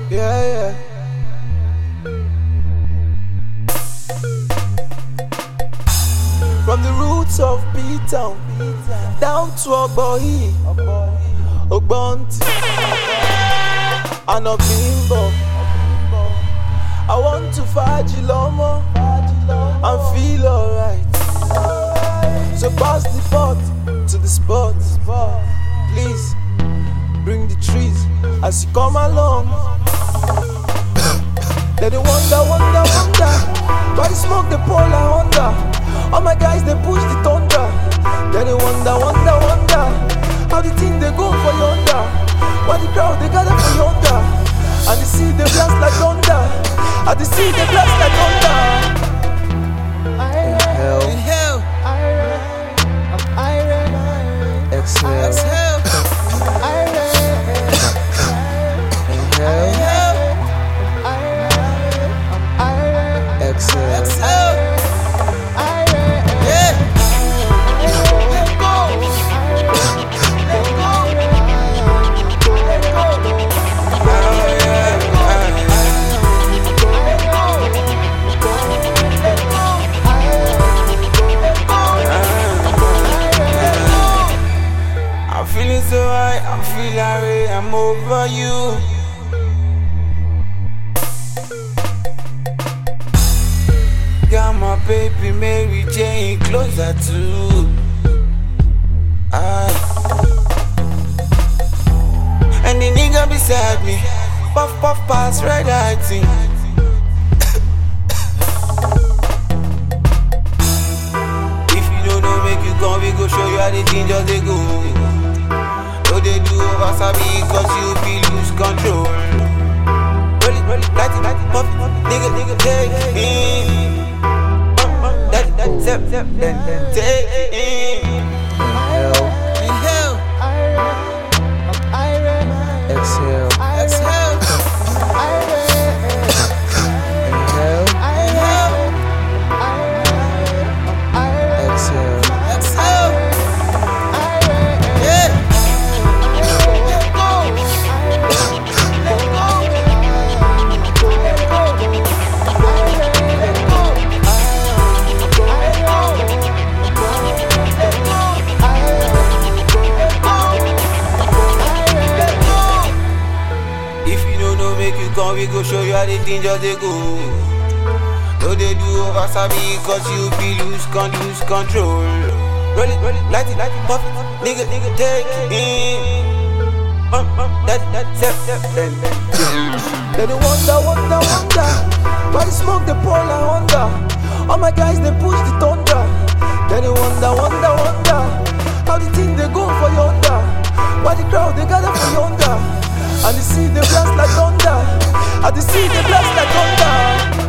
Yeah, yeah. From the roots of B-Town down to Ogbohi, Ogbonti, and Obimbo. I want to faji lomo and feel alright. So pass the pot to the spot. Please bring the trees as you come along. Then they wonder why the smoke they pour like under. All my guys they push the thunder. Then they wonder how the thing they go for yonder. Why the crowd they gather for yonder. And the sea they blast like thunder. And the sea they blast like thunder. Inhale, exhale, inhale, exhale. So I'm feeling right, I'm over you. Got my baby Mary Jane closer to and the nigga beside me, puff pass red lighting. If you don't know, make you come, we go show you how the thing just they go. They do over sabi cause you feel lose control. Roll it, light it, puff it, nigga, take it. That step, then take it. Inhale, Exhale, exhale, inhale, exhale. We go show you how the thing just they go. No they do over sabi cause you feel lose control. Roll it, light it, puff it, nigga, take it. That step, then. Then they wonder why the smoke they pour like under. All my guys they push the thunder. Then they wonder how the thing they go for yonder. Why the crowd they gather for yonder. And the sea they blast like thunder. And the sea they blast like thunder.